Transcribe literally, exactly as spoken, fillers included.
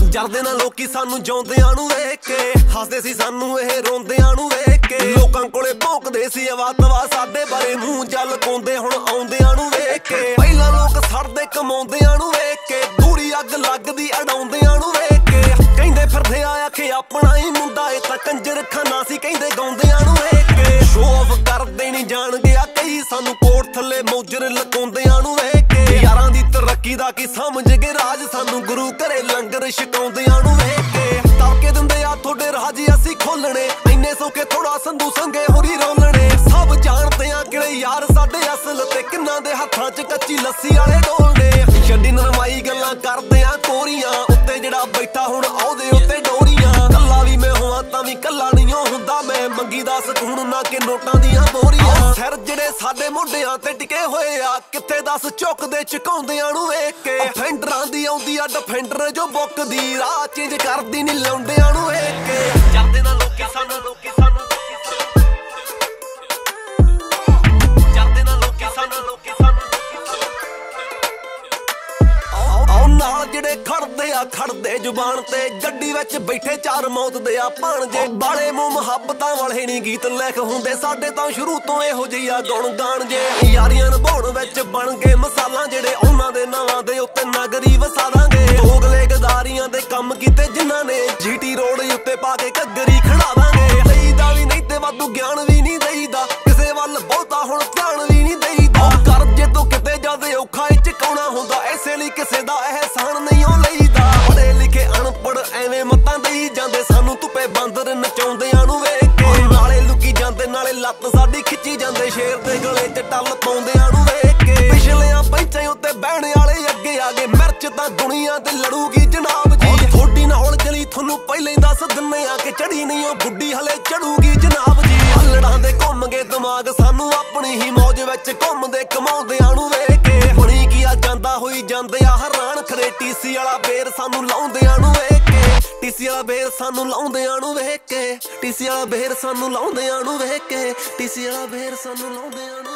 ਜਰਦੇ ਨਾ ਲੋਕੀ ਸਾਨੂੰ ਜਿਉਂਦਿਆਂ ਨੂੰ ਵੇਖ ਕੇ, ਹੱਸਦੇ ਸੀ ਸਾਨੂੰ ਇਹ ਰੋਂਦਿਆਂ ਨੂੰ ਵੇਖ ਕੇ। ਲੋਕਾਂ ਕੋਲੇ ਭੌਂਕਦੇ ਸੀ ਅਵਾਤਵਾ ਸਾਡੇ ਬਾਰੇ, ਮੂੰਹ ਜਲ ਕੋਂਦੇ ਹੁਣ ਆਉਂਦਿਆਂ ਨੂੰ ਵੇਖ ਕੇ। ਪਹਿਲਾਂ ਲੋਕ ਸੜਦੇ ਕਮਾਉਂਦਿਆਂ ਨੂੰ ਵੇਖ ਕੇ, ਦੂਰੀ ਅੱਗ ਲੱਗਦੀ ਅਡਾਉਂਦਿਆਂ ਨੂੰ ਵੇਖ ਕੇ। ਕਹਿੰਦੇ ਫਿਰਦੇ ਆ ਆਖੇ ਆਪਣਾ ਹੀ ਮੁੰਡਾ, ਇਹ ਤਾਂ ਕੰਜਰ ਖਾਨਾ ਸੀ ਕਹਿੰਦੇ ਗਾਉਂਦਿਆਂ ਨੂੰ ਵੇਖ ਕੇ। ਸ਼ੋਅ ਆਫ ਕਰਦੇ ਨਹੀਂ ਜਾਣ ਗਿਆ ਕਈ, ਸਾਨੂੰ ਕੋਟ ਥੱਲੇ ਮੌਜਰ ਲਕਾਉਂਦਿਆਂ ਨੂੰ ਵੇਖ ਕੇ। ਯਾਰਾਂ ਦੀ ਤਰੱਕੀ ਦਾ ਕੀ ਸਮਝ ਗਏ ਰਾਜ, ਸਾਨੂੰ ਗੁਰੂ ਘਰੇ ਲੰਗਰ ਛਕਾਉਂਦਿਆਂ ਨੂੰ ਵੇਖ ਕੇ। ਤੜਕੇ ਦਿੰਦੇ ਆ ਤੁਹਾਡੇ ਰਾਜ ਅਸੀਂ ਖੋਲਣੇ, ਇੰਨੇ ਸੌਕੇ ਥੋੜਾ ਸੰਧੂ ਸੰਗੇ ਹੋਰੀ ਰੋਲਣੇ। ਸਭ ਜਾਣਦੇ ਆ ਕਿਹੜੇ ਯਾਰ ਸਾਡੇ ਅਸਲ, ਤੇ ਕਿੰਨਾਂ ਦੇ ਹੱਥਾਂ 'ਚ ਕੱਚੀ ਲੱਸੀ ਵਾਲੇ ਡੋਲਦੇ। ਛੱਡੀ ਨਰਮਾਈ ਗੱਲਾਂ ਕਰਦੇ ਆ ਕੋਰੀਆਂ, ਉੱਤੇ ਜਿਹੜਾ ਬੈਠਾ ਹੁਣ ਆਉਦੇ ਉੱਤੇ ਡੋਰੀਆਂ। ਕੱਲਾ ਵੀ ਮੈਂ ਹੋਵਾਂ ਤਾਂ ਵੀ ਕੱਲਾ ਨਹੀਂ ਹੁੰਦਾ ਮੈਂ, ਮੰਗੀ ਦਾ ਸਕੂਨ ਨਾ ਕਿ ਨੋਟਾਂ ਦੀਆਂ ਬੋਰੀਆਂ। ਸਿਰ ਜਿਹੜੇ ਸਾਡੇ ਮੁੰਡਿਆਂ ਤੇ ਟਿਕੇ ਹੋਏ ਆ, ਕਿੱਥੇ ਦੱਸ ਝੁਕਦੇ ਝੁਕਾਉਂਦਿਆਂ ਨੂੰ ਵੇਖ ਕੇ। ਫੈਂਡਰਾਂ ਦੀ ਆਉਂਦੀ ਆ ਡਿਫੈਂਡਰ ਜੋ ਬੁੱਕਦੀ, ਰਾਹ ਚੇਂਜ ਕਰਦੀ ਨਹੀਂ ਲੌਂਡਿਆਂ ਨੂੰ ਵੇਖ ਕੇ। ਜਾਂਦੇ ਨਾ ਲੋਕੀ ਸਾਨੂੰ ਲੋਕੀ ਸਾਨੂੰ ਜਾਂਦੇ ਨਾ ਲੋਕੀ ਸਾਨੂੰ ਲੋਕੀ ਸਾਨੂੰ ਨਾਲ ਜਿਹੜੇ ਖੜਦੇ ਆ ਖੜਦੇ ਜ਼ੁਬਾਨ ਤੇ, ਗੱਡੀ ਵਿੱਚ ਬੈਠੇ ਚਾਰ ਮੌਤ ਦੇ ਆ ਭਾਣਜੇ। ਬਾਲੇ ਮੂੰਹ ਮੁਹੱਬਤਾਂ ਵਾਲੇ ਨਹੀਂ ਗੀਤ ਲਿਖ ਹੁੰਦੇ ਸਾਡੇ ਤਾਂ ਸ਼ੁਰੂ ਤੋਂ ਇਹੋ ਜਿਹੀ ਆ ਗੁਣ ਗਾਣ ਜੇ। ਯਾਰੀਆਂ ਨਿਭਾਉਣ ਵਿੱਚ ਬਣ ਗਏ ਮਸਾਲਾ, ਜਿਹੜੇ ਉਹਨਾਂ ਦੇ ਨਾਵਾਂ ਦੇ ਉੱਤੇ ਨਗਰੀ ਵਸਾ ਦਾਂਗੇ। ਦੋਗਲੇ ਗਦਾਰੀਆਂ ਦੇ ਕੰਮ ਕੀਤੇ ਜਿਨ੍ਹਾਂ ਨੇ, ਜੀਟੀ ਰੋਡ ਉੱਤੇ ਪਾ ਕੇ ਘੱਗਰੀ ਖੜਾ ਦਾਂਗੇ। ਦੇਈਦਾ ਵੀ ਨਹੀਂ ਤੇ ਵਾਧੂ ਗਿਆਨ ਵੀ ਨਹੀਂ ਦੇਈਦਾ, ਕਿਸੇ ਵੱਲ ਬਹੁਤਾ ਹੁਣ ਧਿਆਨ ਵੀ ਨਹੀਂ ਦੇਈਦਾ। ਕਰਜ਼ੇ ਤੋਂ ਕਿਤੇ ਜ਼ਿਆਦਾ ਔਖਾ ਇਹ ਚੁਕਾਉਣਾ ਹੁੰਦਾ, ਇਸੇ ਲਈ ਕਿਸੇ ਦਾ ਅਹਿਸਾਨ ਨਹੀਂ ਉਹ ਲਈਦਾ। ਪੜ੍ਹੇ ਲਿਖੇ ਅਨਪੜ੍ਹ ਐਵੇਂ ਮਤਾਂ ਦੇਈ ਜਾਂਦੇ, ਸਾਨੂੰ ਧੁੱਪੇ ਬਾਂਦਰ ਨਚਾਉਂਦਿਆਂ ਨੂੰ ਵੇਖ ਕੇ। ਨਾਲੇ ਲੁਕੀ ਜਾਂਦੇ ਨਾਲੇ ਲੱਤ ਸਾਡੀ ਖਿੱਚੀ ਜਾਂਦੇ, ਸ਼ੇਰ ਦੇ ਗਲੇ 'ਚ ਟੱਲ ਪਾਉਂਦਿਆਂ ਨੂੰ ਵੇਖ ਕੇ। ਪਿਛਲਿਆਂ ਪੈਂਚਾਂ ਉੱਤੇ ਬਹਿਣ ਵਾਲੇ ਅੱਗੇ ਆ ਗਏ, ਮਿਰਚ ਤਾਂ ਦੁਨੀਆ ਤੇ ਲੜੂਗੀ ਜਨਾਬ ਜੀ। ਥੋੜੀ ਨਾਲ ਜਲੀ ਤੁਹਾਨੂੰ ਪਹਿਲਾਂ ਹੀ ਦੱਸ ਦਿੰਨੇ ਆ ਕਿ ਚੜੀ ਨਹੀਂ ਉਹ ਗੁੱਡੀ ਹਲੇ ਚੜੂਗੀ ਜਨਾਬ ਜੀ। ਹੱਲੜਾਂ ਦੇ ਘੁੰਮ ਗਏ ਦਿਮਾਗ ਸਾਨੂੰ, ਆਪਣੀ ਹੀ ਮੌਜ ਵਿੱਚ ਘੁੰਮਦੇ ਕਮਾਉਂਦਿਆਂ ਨੂੰ ਵੇਖ ਕੇ। ਬਣੀ ਕੀ ਆ ਜਾਂਦਾ ਹੋਈ ਜਾਂਦੇ ਆ ਹੈਰਾਨ, ਖਰੇ ਟੀਸੀ ਵਾਲਾ ਬੇਰ ਸਾਨੂੰ ਲਾਉਂਦਿਆਂ ਨੂੰ ਵੇਖ ਕੇ। ਟੀਸੀ ਵਾਲਾ ਬੇਰ ਸਾਨੂੰ ਲਾਉਂਦਿਆਂ ਨੂੰ ਵੇਖ ਕੇ, ਟੀਸੀ ਵਾਲਾ ਬੇਰ ਸਾਨੂੰ ਲਾਉਂਦਿਆਂ ਨੂੰ ਵੇਖ ਕੇ, ਟੀਸੀ ਵਾਲਾ ਬੇਰ ਸਾਨੂੰ ਲਾਉਂਦਿਆਂ ਨੂੰ